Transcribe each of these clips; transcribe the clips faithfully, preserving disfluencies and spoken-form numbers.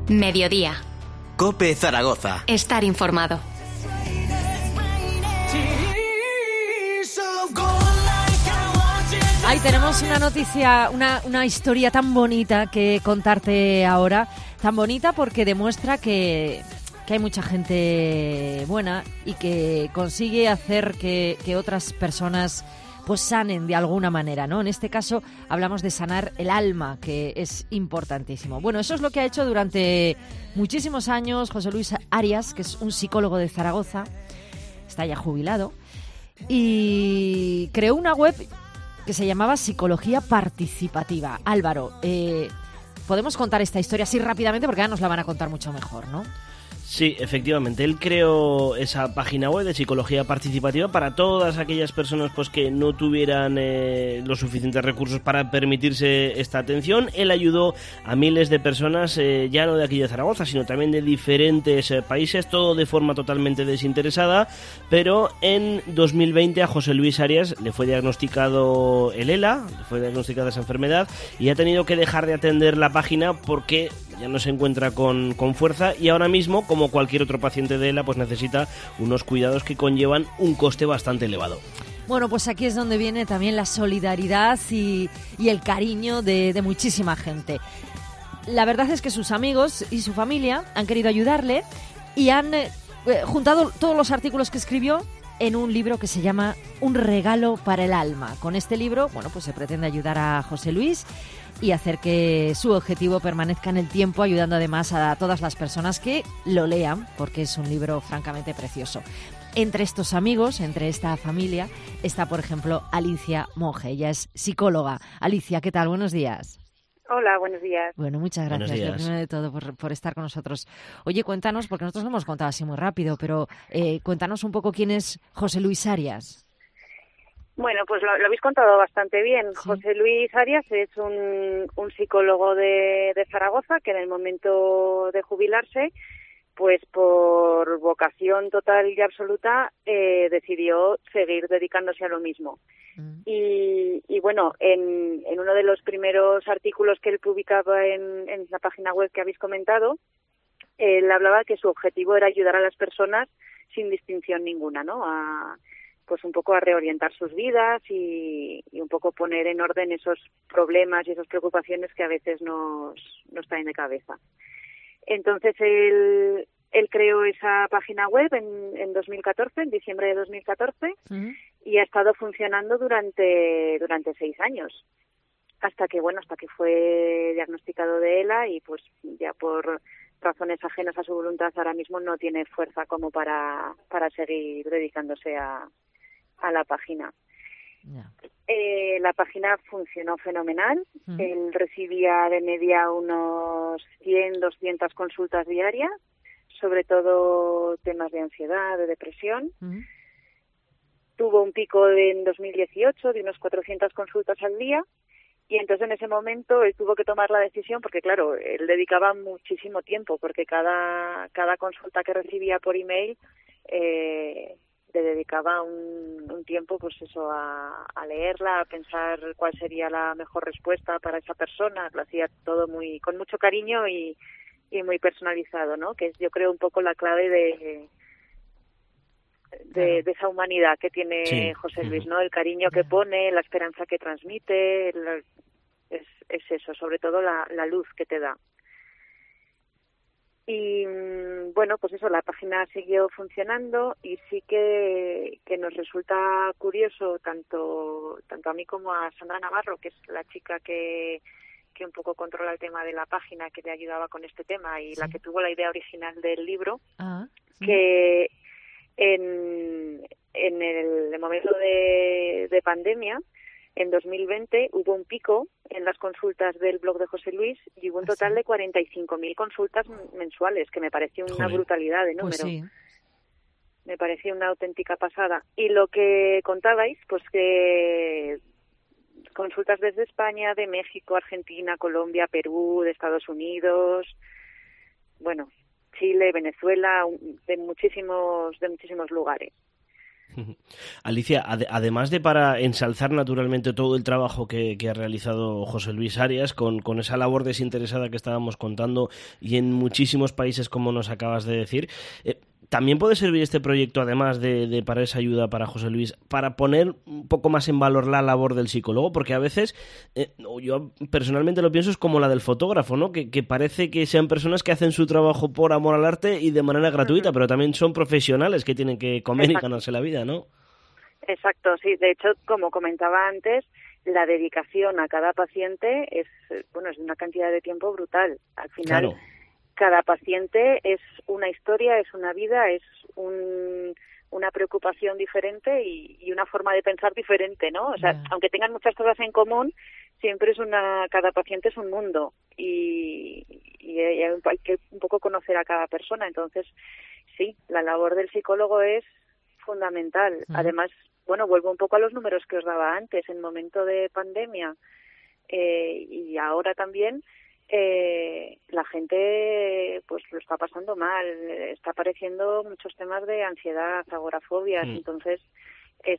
Mediodía. COPE Zaragoza. Estar informado. Ahí tenemos una noticia, una, una historia tan bonita que contarte ahora. Tan bonita porque demuestra que, que hay mucha gente buena y que consigue hacer que, que otras personas pues sanen de alguna manera, ¿no? En este caso hablamos de sanar el alma, que es importantísimo. Bueno, eso es lo que ha hecho durante muchísimos años José Luis Arias, que es un psicólogo de Zaragoza, está ya jubilado, y creó una web que se llamaba Psicología Participativa. Álvaro, eh, podemos contar esta historia así rápidamente porque ahora nos la van a contar mucho mejor, ¿no? Sí, efectivamente. Él creó esa página web de psicología participativa para todas aquellas personas pues que no tuvieran eh, los suficientes recursos para permitirse esta atención. Él ayudó a miles de personas, eh, ya no de aquí de Zaragoza, sino también de diferentes eh, países, todo de forma totalmente desinteresada. Pero en dos mil veinte a José Luis Arias le fue diagnosticado el ELA, le fue diagnosticada esa enfermedad y ha tenido que dejar de atender la página porque ya no se encuentra con, con fuerza, y ahora mismo, como cualquier otro paciente de ELA, pues necesita unos cuidados que conllevan un coste bastante elevado. Bueno, pues aquí es donde viene también la solidaridad y, y el cariño de, de muchísima gente. La verdad es que sus amigos y su familia han querido ayudarle y han eh, juntado todos los artículos que escribió en un libro que se llama Un regalo para el alma. Con este libro, bueno, pues se pretende ayudar a José Luis y hacer que su objetivo permanezca en el tiempo, ayudando además a todas las personas que lo lean, porque es un libro francamente precioso. Entre estos amigos, entre esta familia, está, por ejemplo, Alicia Monge. Ella es psicóloga. Alicia, ¿qué tal? Buenos días. Hola, buenos días. Bueno, muchas gracias, lo primero de todo, por, por estar con nosotros. Oye, cuéntanos, porque nosotros lo hemos contado así muy rápido, pero eh, cuéntanos un poco quién es José Luis Arias. Bueno, pues lo, lo habéis contado bastante bien. Sí. José Luis Arias es un, un psicólogo de, de Zaragoza que en el momento de jubilarse, pues por vocación total y absoluta, eh, decidió seguir dedicándose a lo mismo. Mm. Y, y bueno, en, en uno de los primeros artículos que él publicaba en, en la página web que habéis comentado, él hablaba que su objetivo era ayudar a las personas sin distinción ninguna, ¿no? A, pues un poco a reorientar sus vidas y, y un poco poner en orden esos problemas y esas preocupaciones que a veces nos, nos traen de cabeza. Entonces él, él creó esa página web en, en dos mil catorce, en diciembre de dos mil catorce, uh-huh. y ha estado funcionando durante durante seis años, hasta que bueno, hasta que fue diagnosticado de ELA y pues ya por razones ajenas a su voluntad ahora mismo no tiene fuerza como para para seguir dedicándose a a la página. Yeah. Eh, la página funcionó fenomenal. Uh-huh. Él recibía de media unos cien, doscientas consultas diarias, sobre todo temas de ansiedad, de depresión. Uh-huh. Tuvo un pico de, en dos mil dieciocho de unos cuatrocientas consultas al día, y entonces en ese momento él tuvo que tomar la decisión, porque claro, él dedicaba muchísimo tiempo, porque cada, cada consulta que recibía por email eh, le dedicaba un, un tiempo, pues eso, a, a leerla, a pensar cuál sería la mejor respuesta para esa persona. Lo hacía todo muy con mucho cariño y, y muy personalizado, ¿no? Que es, yo creo, un poco la clave de de, claro. de esa humanidad que tiene sí. José Luis, ¿no? El cariño que pone, la esperanza que transmite, la, es, es eso, sobre todo la, la luz que te da. Y bueno, pues eso, la página siguió funcionando y sí que, que nos resulta curioso, tanto tanto a mí como a Sandra Navarro, que es la chica que, que un poco controla el tema de la página, que le ayudaba con este tema y sí. la que tuvo la idea original del libro, ah, sí. que en, en el, el momento de, de pandemia, en dos mil veinte, hubo un pico en las consultas del blog de José Luis y hubo un total de cuarenta y cinco mil consultas mensuales, que me pareció una Joder. brutalidad de número. Pues sí. Me pareció una auténtica pasada. Y lo que contabais, pues que consultas desde España, de México, Argentina, Colombia, Perú, de Estados Unidos, bueno, Chile, Venezuela, de muchísimos, de muchísimos lugares. Alicia, ad- además de para ensalzar naturalmente todo el trabajo que, que ha realizado José Luis Arias con, con esa labor desinteresada que estábamos contando y en muchísimos países como nos acabas de decir, eh, también puede servir este proyecto, además de, de para esa ayuda para José Luis, para poner un poco más en valor la labor del psicólogo, porque a veces, eh, yo personalmente lo pienso, es como la del fotógrafo, ¿no? Que, que parece que sean personas que hacen su trabajo por amor al arte y de manera gratuita, uh-huh. pero también son profesionales que tienen que comer Exacto. y ganarse la vida, ¿no? Exacto, sí. De hecho, como comentaba antes, la dedicación a cada paciente es, bueno, es una cantidad de tiempo brutal. Al final, claro. cada paciente es una historia, es una vida, es un, una preocupación diferente y, y una forma de pensar diferente, ¿no? O sea, yeah. aunque tengan muchas cosas en común, siempre es una, cada paciente es un mundo y, y hay que un poco conocer a cada persona. Entonces, sí, la labor del psicólogo es fundamental. Uh-huh. Además, bueno, vuelvo un poco a los números que os daba antes, en momento de pandemia eh, y ahora también, eh, la gente pues lo está pasando mal, está apareciendo muchos temas de ansiedad, agorafobia, uh-huh. entonces es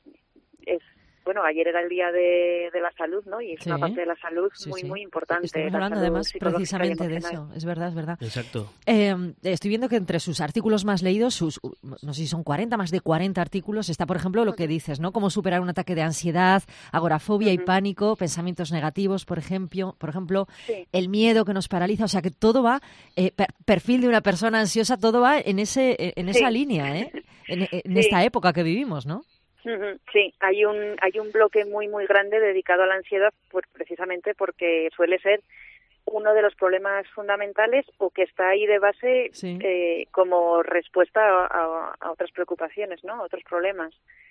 es bueno, ayer era el día de, de la salud, ¿no? Y es sí. una parte de la salud sí, muy, sí. muy importante. Estamos hablando además precisamente de eso, es verdad, es verdad. Exacto. Eh, estoy viendo que entre sus artículos más leídos, sus no sé si son cuarenta, más de cuarenta artículos, está, por ejemplo, lo que dices, ¿no? Cómo superar un ataque de ansiedad, agorafobia uh-huh. y pánico, pensamientos negativos, por ejemplo, por ejemplo, sí. el miedo que nos paraliza, o sea que todo va, eh, per- perfil de una persona ansiosa, todo va en ese en esa sí. línea, ¿eh? En, en sí. esta época que vivimos, ¿no? Sí, hay un hay un bloque muy muy grande dedicado a la ansiedad, pues precisamente porque suele ser uno de los problemas fundamentales o que está ahí de base sí. eh, como respuesta a, a, a otras preocupaciones, ¿no? A otros problemas.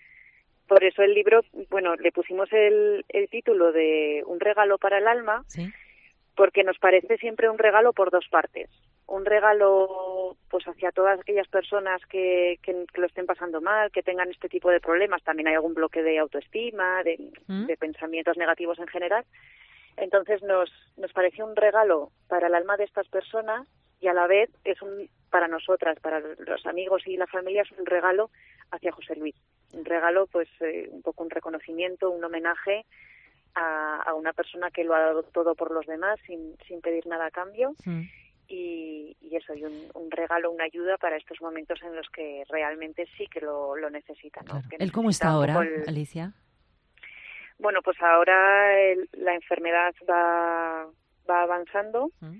Por eso el libro, bueno, le pusimos el, el título de Un regalo para el alma, ¿sí? porque nos parece siempre un regalo por dos partes. Un regalo pues hacia todas aquellas personas que, que, que lo estén pasando mal, que tengan este tipo de problemas. También hay algún bloque de autoestima, de, ¿Mm? de pensamientos negativos en general. Entonces nos, nos pareció un regalo para el alma de estas personas y a la vez es un para nosotras, para los amigos y la familia, es un regalo hacia José Luis. Un regalo, pues eh, un poco un reconocimiento, un homenaje a, a una persona que lo ha dado todo por los demás sin, sin pedir nada a cambio. ¿Mm? Y, y eso, y un, un regalo, una ayuda para estos momentos en los que realmente sí que lo, lo necesitan, ¿no? Claro. Que ¿Él cómo está ahora, el... Alicia? Bueno, pues ahora el, la enfermedad va, va avanzando ¿Mm?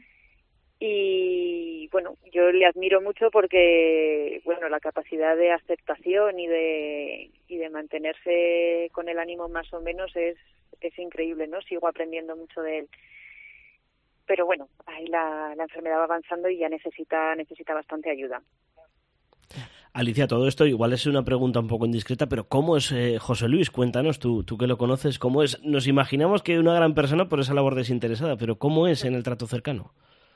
y, bueno, yo le admiro mucho porque, bueno, la capacidad de aceptación y de y de mantenerse con el ánimo más o menos es, es increíble, ¿no? Sigo aprendiendo mucho de él. Pero bueno, ahí la, la enfermedad va avanzando y ya necesita necesita bastante ayuda. Alicia, todo esto igual es una pregunta un poco indiscreta, pero ¿cómo es eh, José Luis? Cuéntanos, tú, tú que lo conoces, ¿cómo es? Nos imaginamos que es una gran persona por esa labor desinteresada, pero ¿cómo es en el trato cercano?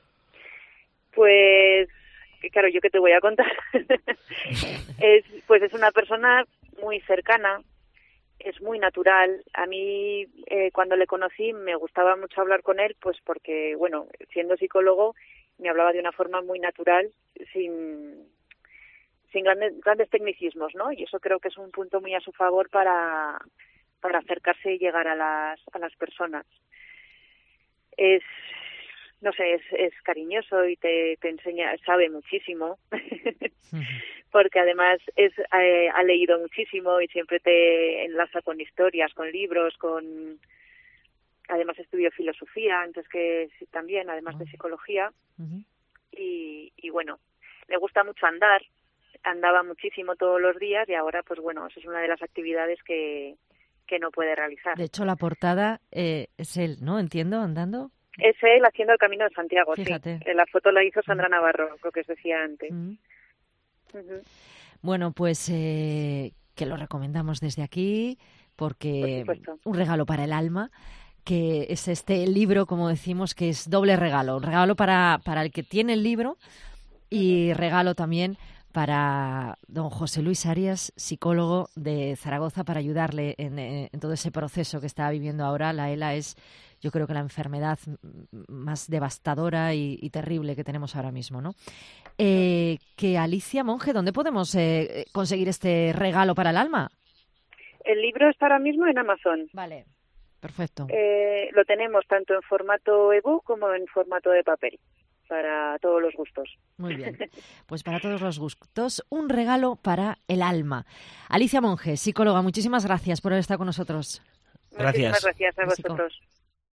Pues, claro, ¿yo qué te voy a contar? es, pues es una persona muy cercana, es muy natural. A mí, eh, cuando le conocí, me gustaba mucho hablar con él, pues porque, bueno, siendo psicólogo, me hablaba de una forma muy natural, sin, sin grandes, grandes tecnicismos, ¿no? Y eso creo que es un punto muy a su favor para, para acercarse y llegar a las, a las personas. Es, no sé, es, es cariñoso y te, te enseña, sabe muchísimo. Porque además es eh, ha leído muchísimo y siempre te enlaza con historias, con libros, con además estudió filosofía antes que también, además de psicología. Uh-huh. y, y bueno, le gusta mucho andar, andaba muchísimo todos los días y ahora pues bueno, eso es una de las actividades que, que no puede realizar. De hecho la portada eh, es él, ¿no? Entiendo, andando. Es él haciendo el Camino de Santiago, Fíjate. Sí. La foto la hizo Sandra Navarro, lo que os decía antes. Uh-huh. Uh-huh. Bueno, pues eh, que lo recomendamos desde aquí porque un regalo para el alma, que es este libro, como decimos, que es doble regalo, un regalo para, para el que tiene el libro y regalo también para don José Luis Arias, psicólogo de Zaragoza, para ayudarle en, en todo ese proceso que está viviendo ahora. La ELA es, yo creo que la enfermedad más devastadora y, y terrible que tenemos ahora mismo, ¿no? Eh, que Alicia Monge, ¿dónde podemos eh, conseguir este regalo para el alma? El libro está ahora mismo en Amazon. Vale, perfecto. Eh, lo tenemos tanto en formato ebook como en formato de papel, para todos los gustos. Muy bien, pues para todos los gustos, un regalo para el alma. Alicia Monge, psicóloga, muchísimas gracias por haber estado con nosotros. Gracias. Muchísimas gracias a vosotros.